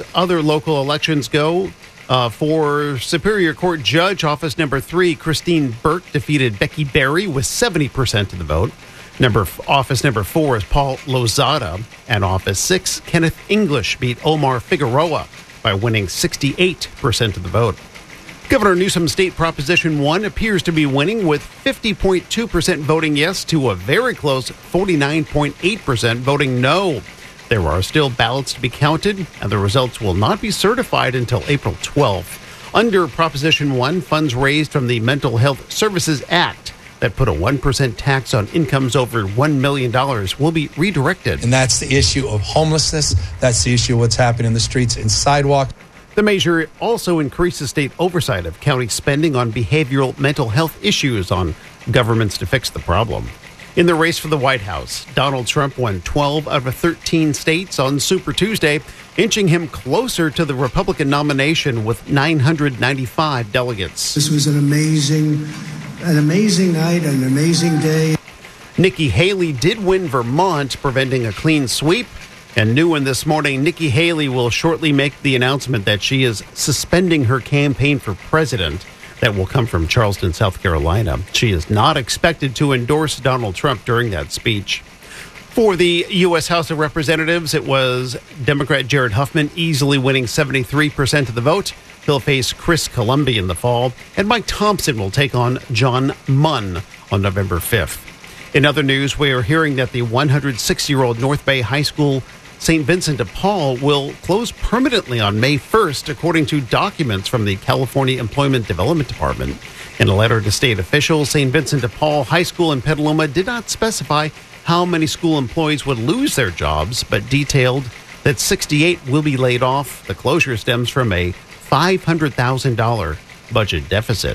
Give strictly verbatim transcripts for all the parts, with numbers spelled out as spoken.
other local elections go, uh, for Superior Court Judge, office number three, Christine Burke defeated Becky Berry with seventy percent of the vote. Number Office number four is Paul Lozada, and office six, Kenneth English beat Omar Figueroa by winning sixty-eight percent of the vote. Governor Newsom's state Proposition one appears to be winning with fifty point two percent voting yes to a very close forty-nine point eight percent voting no. There are still ballots to be counted, and the results will not be certified until April twelfth. Under Proposition one, funds raised from the Mental Health Services Act that put a one percent tax on incomes over one million dollars will be redirected. And that's the issue of homelessness. That's the issue of what's happening in the streets and sidewalks. The measure also increases state oversight of county spending on behavioral mental health issues on governments to fix the problem. In the race for the White House, Donald Trump won twelve out of thirteen states on Super Tuesday, inching him closer to the Republican nomination with nine hundred ninety-five delegates. This was an amazing, an amazing night, an amazing day. Nikki Haley did win Vermont, preventing a clean sweep. And new in this morning, Nikki Haley will shortly make the announcement that she is suspending her campaign for president. That will come from Charleston, South Carolina. She is not expected to endorse Donald Trump during that speech. For the U S House of Representatives, it was Democrat Jared Huffman easily winning seventy-three percent of the vote. He'll face Chris Columbia in the fall, and Mike Thompson will take on John Munn on November fifth. In other news, we are hearing that the one hundred six-year-old North Bay High School Saint Vincent de Paul will close permanently on May first, according to documents from the California Employment Development Department. In a letter to state officials, Saint Vincent de Paul High School in Petaluma did not specify how many school employees would lose their jobs, but detailed that sixty-eight will be laid off. The closure stems from a five hundred thousand dollars budget deficit.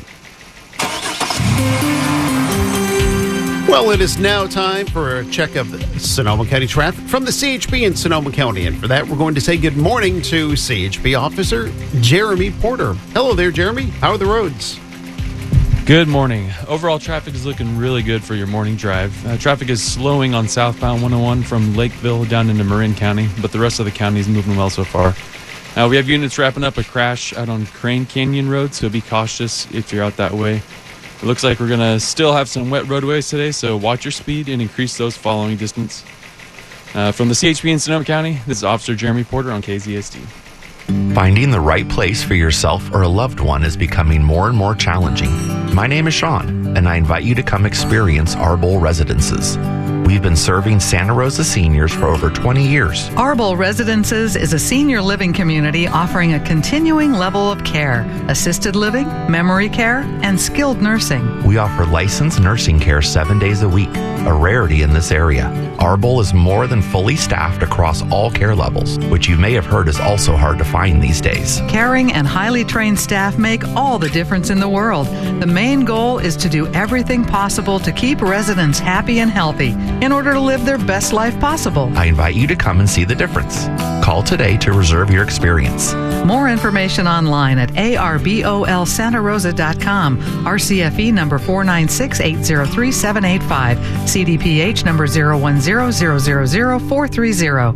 Well, it is now time for a check of Sonoma County traffic from the C H P in Sonoma County. And for that, we're going to say good morning to C H P Officer Jeremy Porter. Hello there, Jeremy. How are the roads? Good morning. Overall traffic is looking really good for your morning drive. Uh, traffic is slowing on southbound one oh one from Lakeville down into Marin County, but the rest of the county is moving well so far. Uh, we have units wrapping up a crash out on Crane Canyon Road, so be cautious if you're out that way. It looks like we're going to still have some wet roadways today, so watch your speed and increase those following distance. Uh, from the C H P in Sonoma County, this is Officer Jeremy Porter on K Z S T. Finding the right place for yourself or a loved one is becoming more and more challenging. My name is Sean, and I invite you to come experience Arbol Residences. We've been serving Santa Rosa seniors for over twenty years. Arbol Residences is a senior living community offering a continuing level of care, assisted living, memory care, and skilled nursing. We offer licensed nursing care seven days a week, a rarity in this area. Arbol is more than fully staffed across all care levels, which you may have heard is also hard to find these days. Caring and highly trained staff make all the difference in the world. The main goal is to do everything possible to keep residents happy and healthy in order to live their best life possible. I invite you to come and see the difference. Call today to reserve your experience. More information online at A R B O L Santa Rosa dot com, R C F E number four nine six eight zero three seven eight five, C D P H number zero one zero zero zero zero four three zero.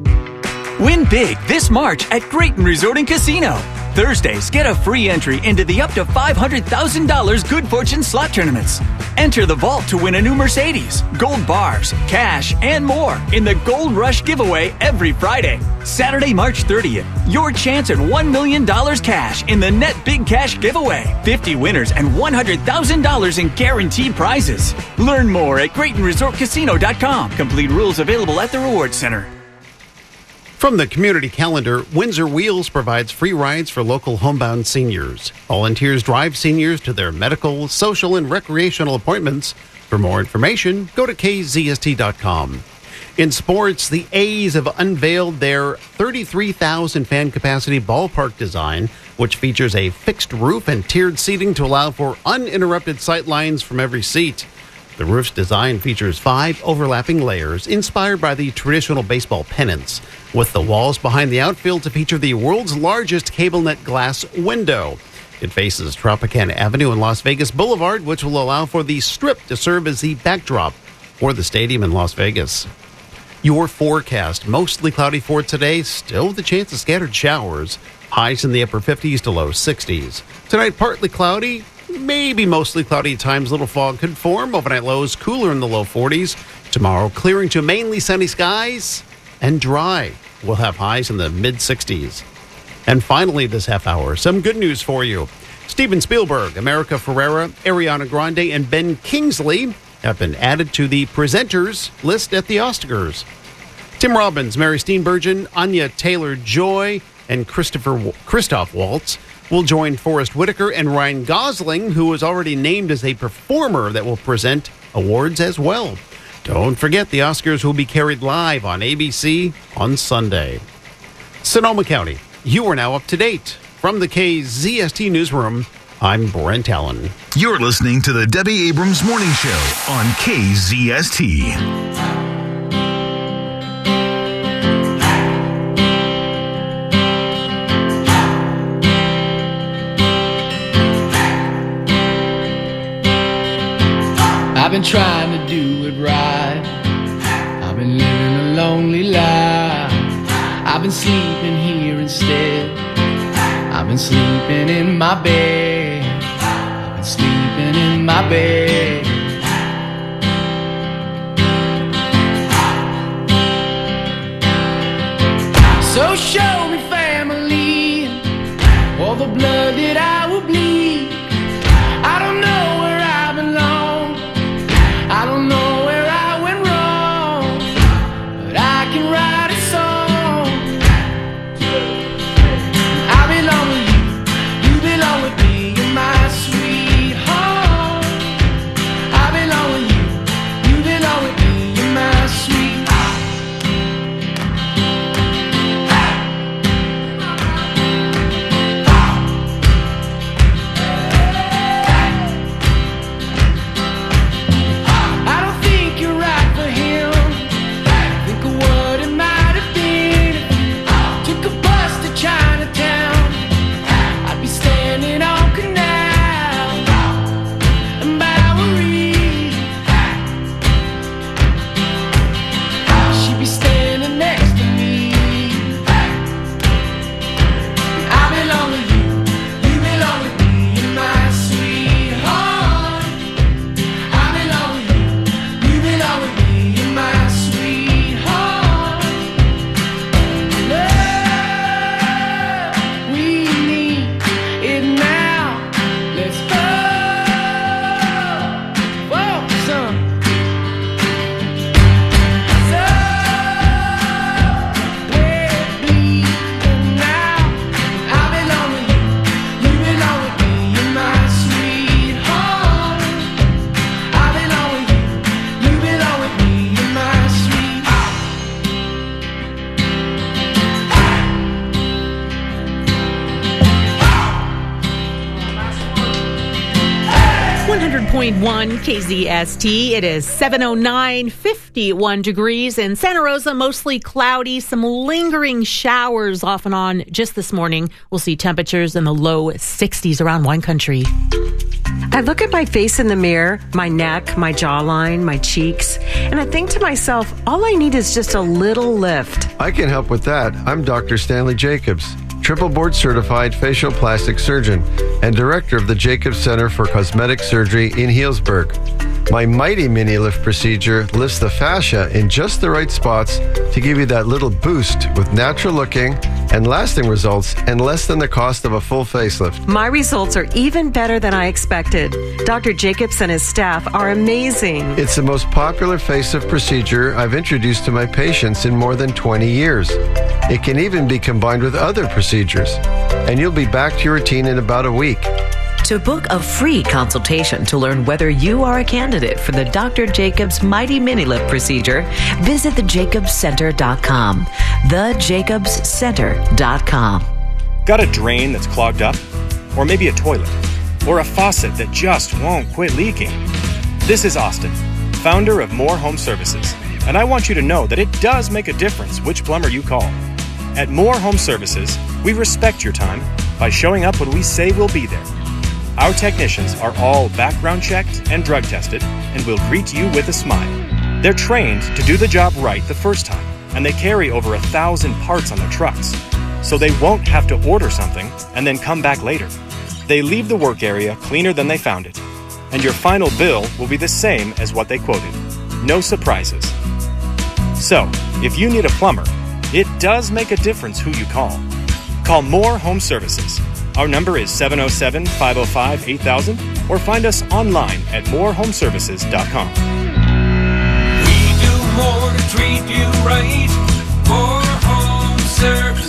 Win big this March at Grayton Resort and Casino. Thursdays, get a free entry into the up to five hundred thousand dollars Good Fortune slot tournaments. Enter the vault to win a new Mercedes, gold bars, cash, and more in the Gold Rush giveaway every Friday. Saturday, March thirtieth, your chance at one million dollars cash in the Net Big Cash giveaway. fifty winners and one hundred thousand dollars in guaranteed prizes. Learn more at Grayton Resort Casino dot com. Complete rules available at the Rewards Center. From the community calendar, Windsor Wheels provides free rides for local homebound seniors. Volunteers drive seniors to their medical, social, and recreational appointments. For more information, go to K Z S T dot com. In sports, the A's have unveiled their thirty-three thousand fan capacity ballpark design, which features a fixed roof and tiered seating to allow for uninterrupted sight lines from every seat. The roof's design features five overlapping layers inspired by the traditional baseball pennants, with the walls behind the outfield to feature the world's largest cable net glass window. It faces Tropicana Avenue and Las Vegas Boulevard, which will allow for the Strip to serve as the backdrop for the stadium in Las Vegas. Your forecast, mostly cloudy for today, still the chance of scattered showers. Highs in the upper fifties to low sixties. Tonight, partly cloudy, maybe mostly cloudy at times. Little fog could form. Overnight lows cooler in the low forties. Tomorrow, clearing to mainly sunny skies and dry. We'll have highs in the mid sixties. And finally, this half hour, some good news for you. Steven Spielberg, America Ferrera, Ariana Grande, and Ben Kingsley have been added to the presenters list at the Oscars. Tim Robbins, Mary Steenburgen, Anya Taylor-Joy, and Christopher Christoph Waltz will join Forrest Whitaker and Ryan Gosling, who is already named as a performer that will present awards as well. Don't forget, the Oscars will be carried live on A B C on Sunday. Sonoma County, you are now up to date. From the K Z S T Newsroom, I'm Brent Allen. You're listening to the Debbie Abrams Morning Show on K Z S T. I've been trying to do it right. I've been living a lonely life. I've been sleeping here instead. I've been sleeping in my bed. I've been sleeping in my bed. So show me family, all the blood that I will bleed. I don't know where I belong. I don't know where I went wrong, but I can write a song. I belong with you, you belong with me, you're my sweetheart. I belong with you, you belong with me, you're my sweetheart. one hundred point one K Z S T. It is seven oh nine, fifty-one degrees in Santa Rosa, mostly cloudy, some lingering showers off and on just this morning. We'll see temperatures in the low sixties around wine country. I look at my face in the mirror, my neck, my jawline, my cheeks, and I think to myself, all I need is just a little lift. I can help with that. I'm Doctor Stanley Jacobs, triple board certified facial plastic surgeon and director of the Jacobs Center for Cosmetic Surgery in Healdsburg. My Mighty Mini Lift procedure lifts the fascia in just the right spots to give you that little boost with natural looking and lasting results and less than the cost of a full facelift. My results are even better than I expected. Doctor Jacobs and his staff are amazing. It's the most popular facelift procedure I've introduced to my patients in more than twenty years. It can even be combined with other procedures, and you'll be back to your routine in about a week. To book a free consultation to learn whether you are a candidate for the Doctor Jacobs Mighty Mini Lift procedure, visit the jacobs center dot com. the jacobs center dot com. Got a drain that's clogged up? Or maybe a toilet? Or a faucet that just won't quit leaking? This is Austin, founder of More Home Services, and I want you to know that it does make a difference which plumber you call. At More Home Services, we respect your time by showing up when we say we'll be there. Our technicians are all background checked and drug tested and will greet you with a smile. They're trained to do the job right the first time, and they carry over a thousand parts on their trucks, so they won't have to order something and then come back later. They leave the work area cleaner than they found it, and your final bill will be the same as what they quoted. No surprises. So, if you need a plumber, it does make a difference who you call. Call Moore Home Services. Our number is seven oh seven, five oh five, eight thousand, or find us online at moore home services dot com. We do more to treat you right. Moore Home Services.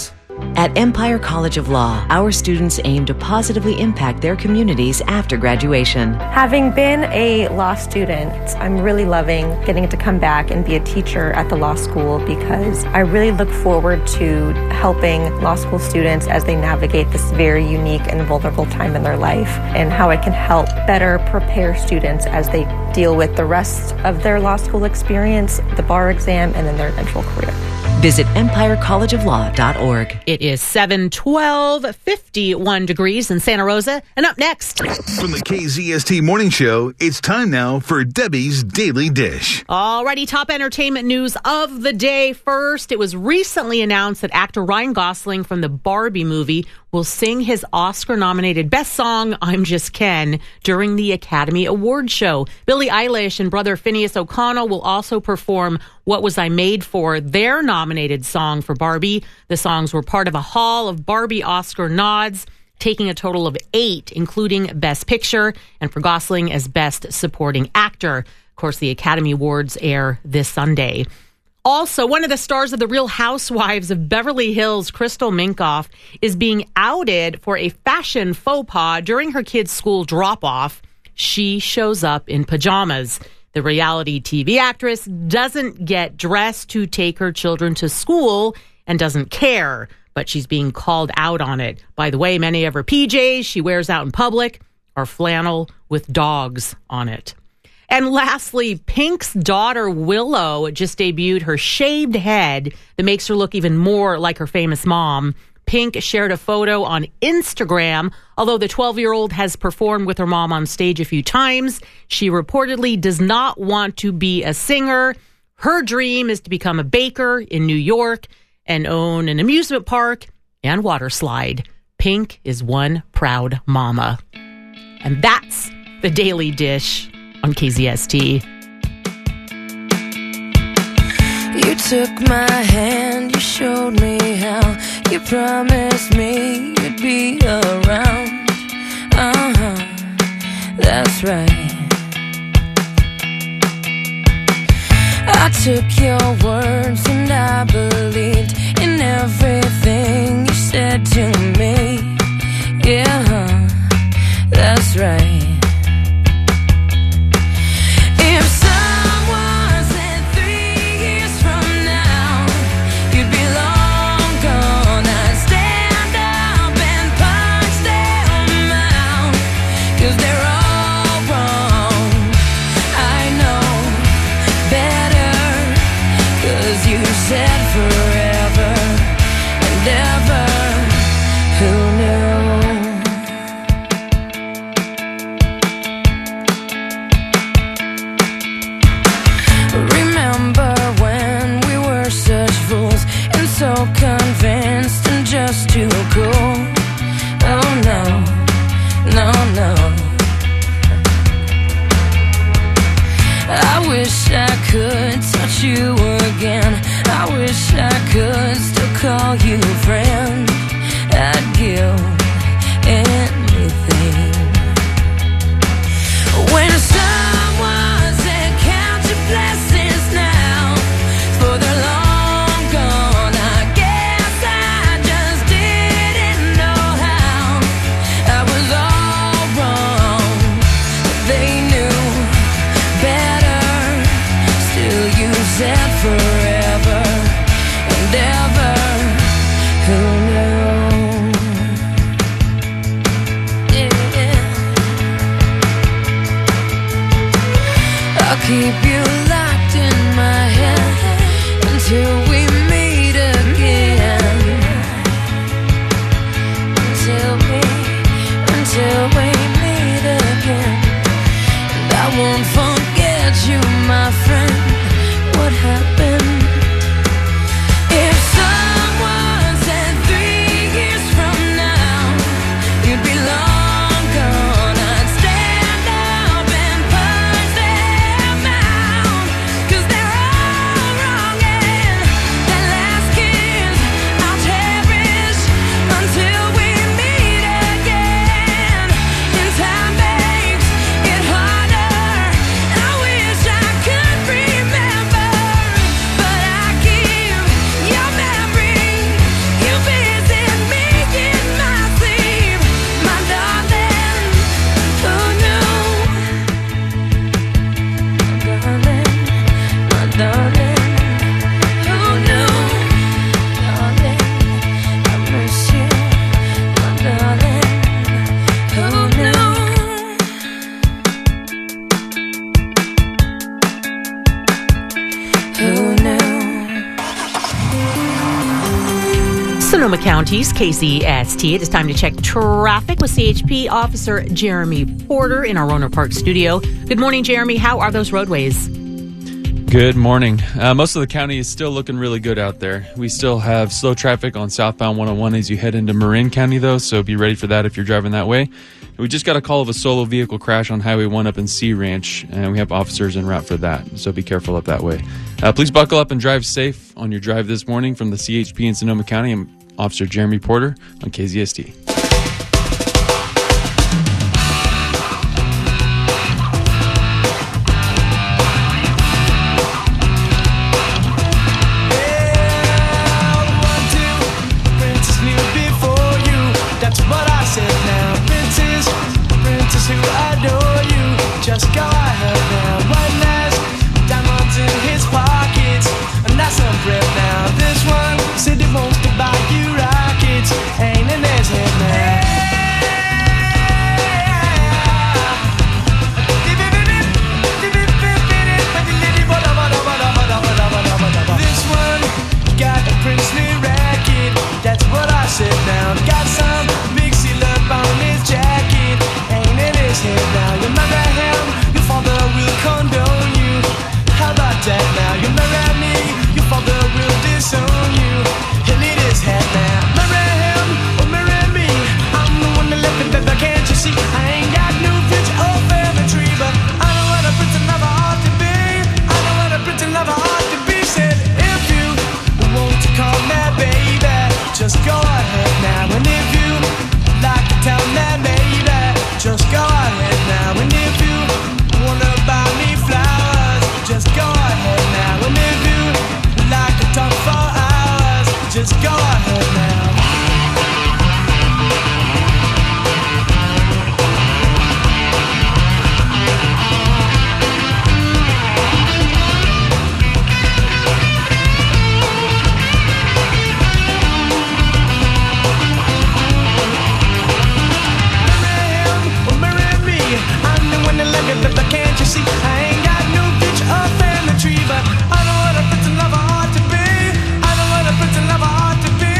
At Empire College of Law, our students aim to positively impact their communities after graduation. Having been a law student, I'm really loving getting to come back and be a teacher at the law school because I really look forward to helping law school students as they navigate this very unique and vulnerable time in their life, and how I can help better prepare students as they deal with the rest of their law school experience, the bar exam, and then their eventual career. Visit empire college of law dot org. It is seven twelve, fifty-one degrees in Santa Rosa. And up next, from the K Z S T Morning Show, it's time now for Debbie's Daily Dish. Alrighty, top entertainment news of the day. First, it was recently announced that actor Ryan Gosling from the Barbie movie will sing his Oscar-nominated Best Song, I'm Just Ken, during the Academy Awards show. Billie Eilish and brother Phineas O'Connell will also perform What Was I Made For, their nominated song for Barbie. The songs were part of a haul of Barbie Oscar nods, taking a total of eight, including Best Picture, and for Gosling as Best Supporting Actor. Of course, the Academy Awards air this Sunday. Also, one of the stars of The Real Housewives of Beverly Hills, Crystal Minkoff, is being outed for a fashion faux pas during her kids' school drop-off. She shows up in pajamas. The reality T V actress doesn't get dressed to take her children to school and doesn't care, but she's being called out on it. By the way, many of her P Js she wears out in public are flannel with dogs on it. And lastly, Pink's daughter Willow just debuted her shaved head that makes her look even more like her famous mom. Pink shared a photo on Instagram. Although the twelve-year-old has performed with her mom on stage a few times, she reportedly does not want to be a singer. Her dream is to become a baker in New York and own an amusement park and water slide. Pink is one proud mama. And that's the Daily Dish on K Z S T. You took my hand, you showed me how, you promised me you'd be around. Uh-huh, that's right. I took your words and I believed in everything you said to me. Yeah, that's right. So convinced and just too cool. Oh no, no, no. I wish I could touch you again. I wish I could still call you friend. I'd give Sonoma County's K Z S T. It is time to check traffic with C H P Officer Jeremy Porter in our Roanoke Park studio. Good morning, Jeremy. How are those roadways? Good morning. Uh, most of the county is still looking really good out there. We still have slow traffic on southbound one oh one as you head into Marin County, though, so be ready for that if you're driving that way. We just got a call of a solo vehicle crash on Highway one up in Sea Ranch, and we have officers en route for that, so be careful up that way. Uh, please buckle up and drive safe on your drive this morning. From the C H P in Sonoma County, I'm Officer Jeremy Porter on K Z S T. Just go ahead now. One last diamonds in his pockets, and that's some breath now. This one said he wants to buy you rockets, ain't in his head now. This one got a princely racket, that's what I said now. Got some big seal up on his jacket, ain't in his head now. You marry him, your father will condone you. How about that now? You marry me, your father will disown you. He'll eat his head now. Marry him or marry me, I'm the one that left him, baby, can't you see? I ain't got no future or family tree, but I know what a prince and lover ought to be. I know what a prince and lover ought to be. Said if you want to call me baby, just go ahead now. And if you like to tell me baby, just go ahead now. And if you wanna buy me flowers, just go ahead now. And if you like to talk for hours, just go ahead now. But can't you see? I ain't got no future or family tree, but I know what a prince and lover ought to be. I know what a prince and lover ought to be.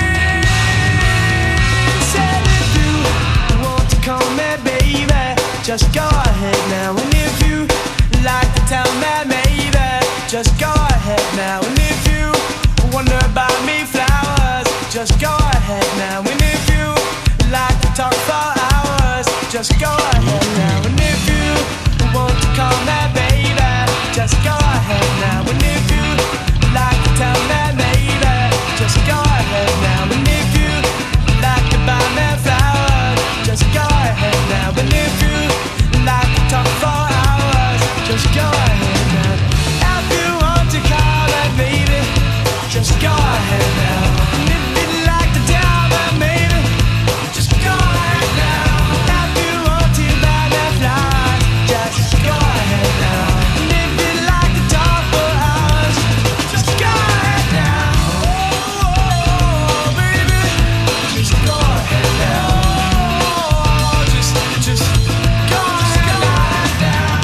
Said if you want to call me baby, just go ahead now. And if you like to tell me maybe, just go ahead now. And if you wonder about me flowers, just go ahead now. And if you like to talk for hours, just go ahead now. And if you want to call me baby, just go ahead now. And if you like to tell me maybe, just go ahead now. And if you like to buy me flowers, just go ahead now. And if you like to talk for hours, just go ahead now. If you want to call me baby, just go ahead now. And if you'd like to tell me maybe, just go ahead now. If you want to buy me flowers, just go ahead now. And if you'd like to talk for hours, just go ahead now. Oh, baby, just go ahead now. Oh, just, just go ahead now.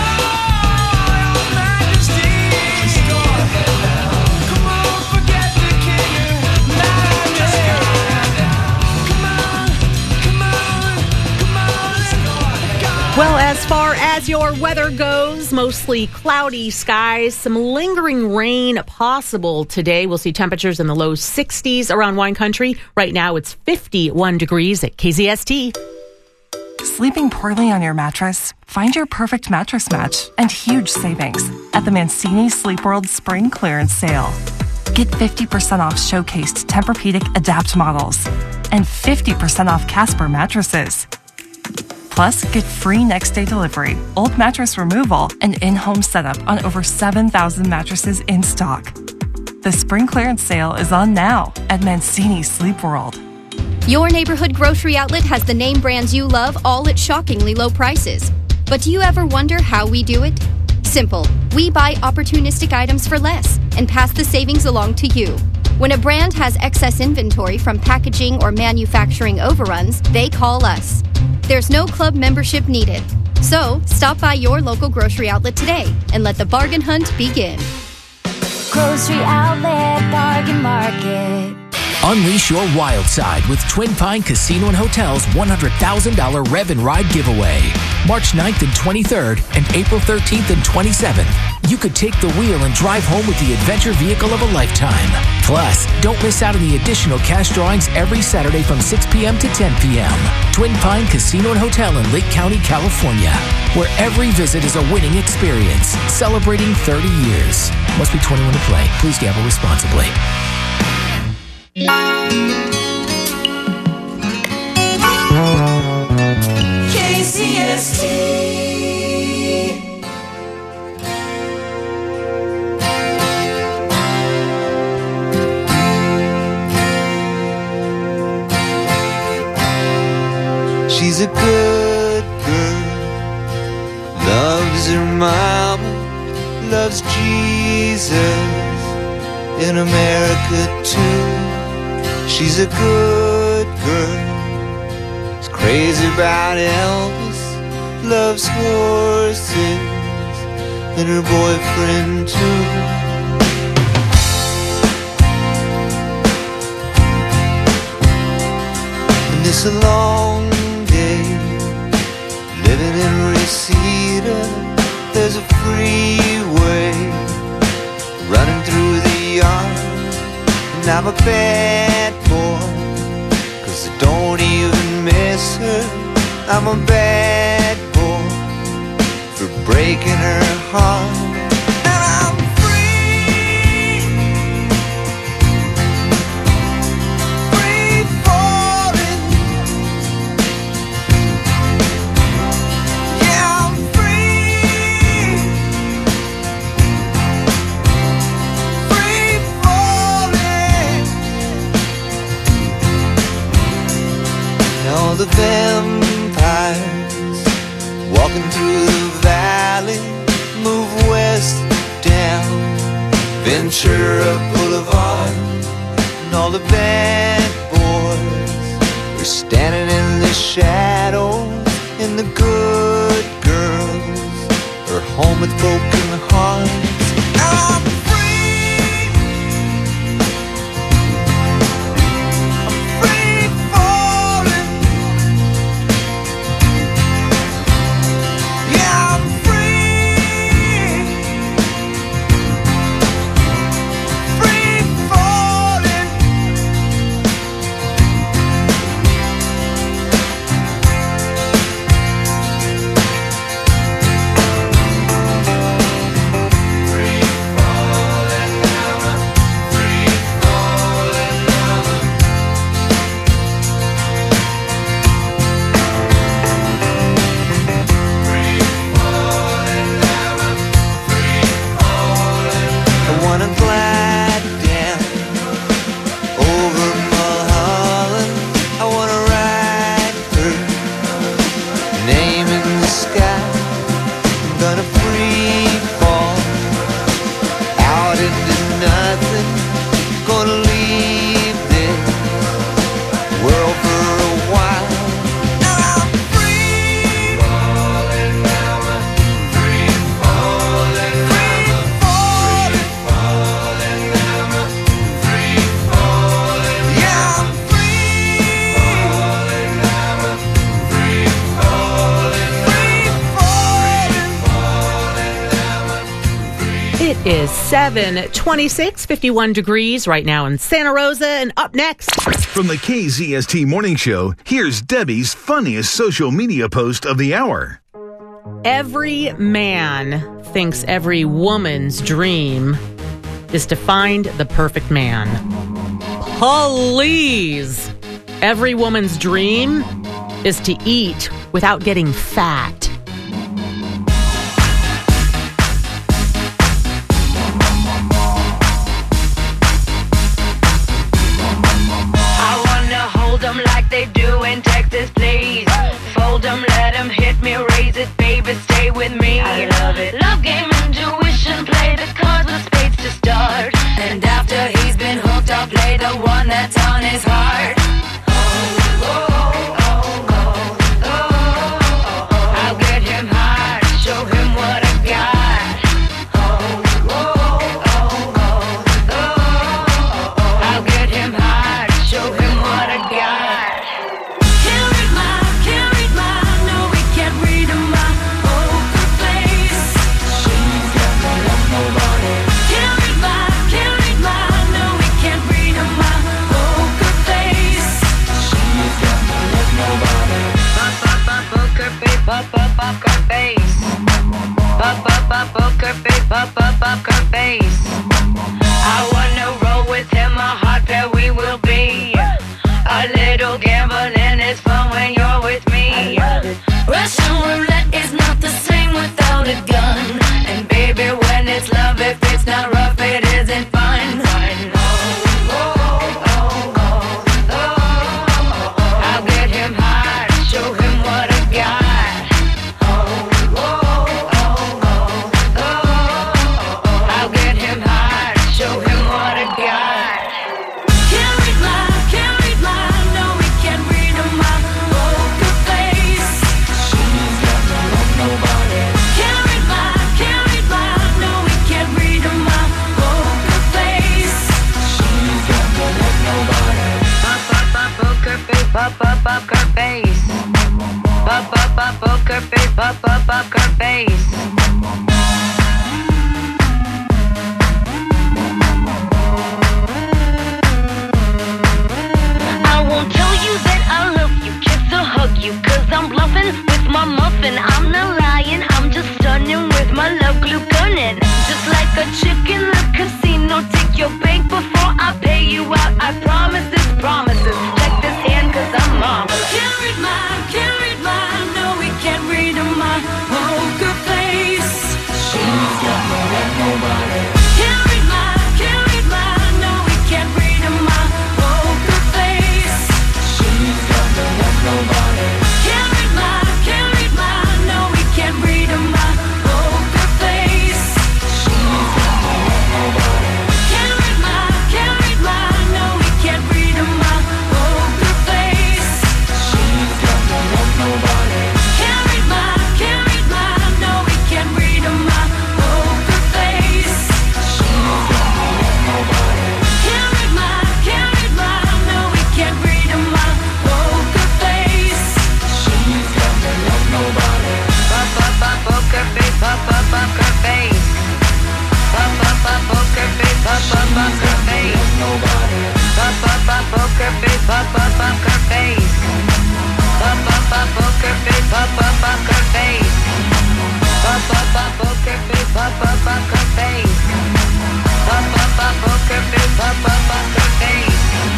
Oh, your Majesty, just go ahead now. Come on, forget the king and majesty. Come on, come on, come on, let's go ahead. Well, as far as your weather goes, mostly cloudy skies, some lingering rain possible today. We'll see temperatures in the low sixties around wine country. Right now, it's fifty-one degrees at K Z S T. Sleeping poorly on your mattress? Find your perfect mattress match and huge savings at the Mancini Sleep World Spring Clearance Sale. Get fifty percent off showcased Tempur-Pedic Adapt models and fifty percent off Casper mattresses. Plus, get free next-day delivery, old mattress removal, and in-home setup on over seven thousand mattresses in stock. The spring clearance sale is on now at Mancini Sleep World. Your neighborhood grocery outlet has the name brands you love, all at shockingly low prices. But do you ever wonder how we do it? Simple. We buy opportunistic items for less and pass the savings along to you. When a brand has excess inventory from packaging or manufacturing overruns, they call us. There's no club membership needed. So, stop by your local grocery outlet today and let the bargain hunt begin. Grocery Outlet Bargain Market. Unleash your wild side with Twin Pine Casino and Hotel's one hundred thousand dollars Rev and Ride giveaway. March ninth and twenty-third and April thirteenth and twenty-seventh. You could take the wheel and drive home with the adventure vehicle of a lifetime. Plus, don't miss out on the additional cash drawings every Saturday from six p.m. to ten p.m. Twin Pine Casino and Hotel in Lake County, California, where every visit is a winning experience. Celebrating thirty years. Must be twenty-one to play. Please gamble responsibly. K Z S T. She's a good girl, loves her mama, loves Jesus, in America too. She's a good girl, is crazy about Elvis, loves horses, and her boyfriend too. And it's a long day, living in Reseda. There's a freeway running through the yard. And I'm a bad boy, cause I don't even miss her. I'm a bad boy for breaking her heart. And I'm free, free falling. Yeah, I'm free, free falling. And all the vampires walking through the valley move west down Ventura Boulevard. And all the bad boys are standing in the shadows, and the good girls are home with broken hearts. I'm free, I'm free falling. Yeah, I'm free, free falling. Free falling now, free falling now. Free falling now, free falling. I wanna glide down over Mulholland. I wanna ride her name in the sky. I'm gonna free fall out into nothing. Gonna leave this world for a while. And I'm free falling now, free falling now, free falling now, free falling. Yeah, I'm free falling now, free falling, free falling. It is seven twenty-six, fifty-one degrees right now in Santa Rosa, and up next. From the K Z S T Morning Show, here's Debbie's funniest social media post of the hour. Every man thinks every woman's dream is to find the perfect man. Please. Every woman's dream is to eat without getting fat. I wanna hold them like they do in Texas, please. Fold them, let them hit me, raise it, baby, stay with me. I love it. Love game, intuition, play the cards with spades to start. And after he's been hooked, I'll play the one that's on his heart. I'll give little gambling is fun when you're with me. Russian roulette is not the same without a gun. And baby, when it's love, if it's not rough, it isn't fun. I'll get him high, show him what I got. I'll get him high, show him what I got. Can't read my, can't read my, no, we can't read my poker face. She's got no love, nobody. Can't read my, can't read my, no, we can't read my poker face. She's got no love, nobody. Pop, pop, pop, poker face, pop, pop, pop, her face. Pop, pop, pop, poker face, pop, pop, pop, her face. I won't tell you that I love you, kiss or hug you, cause I'm bluffing with my muffin. I'm not lying, I'm just stunning with my love glue gunning. Just like a chick in the casino, take your bank before I pay you out. I promise this promises, check this hand cause I'm marvelous. Can't read my, can't read my, no we can't read my poker face. She's got no love, nobody. Can't read my, can't read my, no we can't read my poker face. She's got no love, nobody. Can't read my, can't read my, no we can't read my poker face. She's got no love, nobody. Can't read my, can't read my, no we can't read my poker face. She's got no love, nobody. Can't read my, can't read my, no we can't read my poker face. She's got no love, nobody. Can't read my, can't read my, no we can't read my poker face. She's got no love, nobody. Pop, pop, pop, poker face, pop, pop, pop, her face. Pop, pop, pop, poker face, pop, pop, pop, her face. Pop, pop, pop, poker face, pop, pop, pop, her face. Pop, pop, pop, poker face, pop, pop, pop, her face. Pop, pop, pop, poker face, pop, pop, pop, her face. Pop, pop, pop, poker face, pop, pop, pop, her face.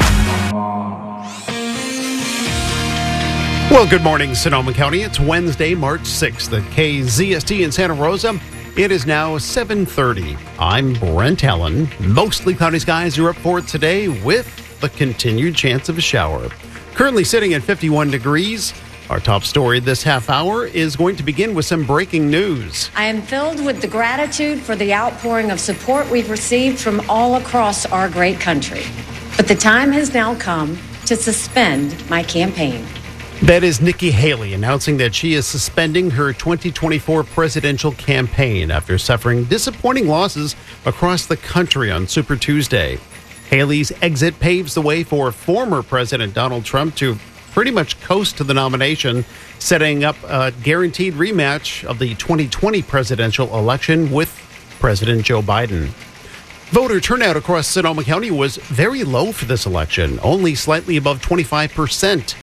Well, good morning, Sonoma County. It's Wednesday, March sixth at K Z S T in Santa Rosa. It is now seven thirty. I'm Brent Allen. Mostly cloudy skies are up for it today with the continued chance of a shower. Currently sitting at fifty-one degrees. Our top story this half hour is going to begin with some breaking news. I am filled with the gratitude for the outpouring of support we've received from all across our great country. But the time has now come to suspend my campaign. That is Nikki Haley announcing that she is suspending her twenty twenty-four presidential campaign after suffering disappointing losses across the country on Super Tuesday. Haley's exit paves the way for former President Donald Trump to pretty much coast to the nomination, setting up a guaranteed rematch of the twenty twenty presidential election with President Joe Biden. Voter turnout across Sonoma County was very low for this election, only slightly above twenty-five percent.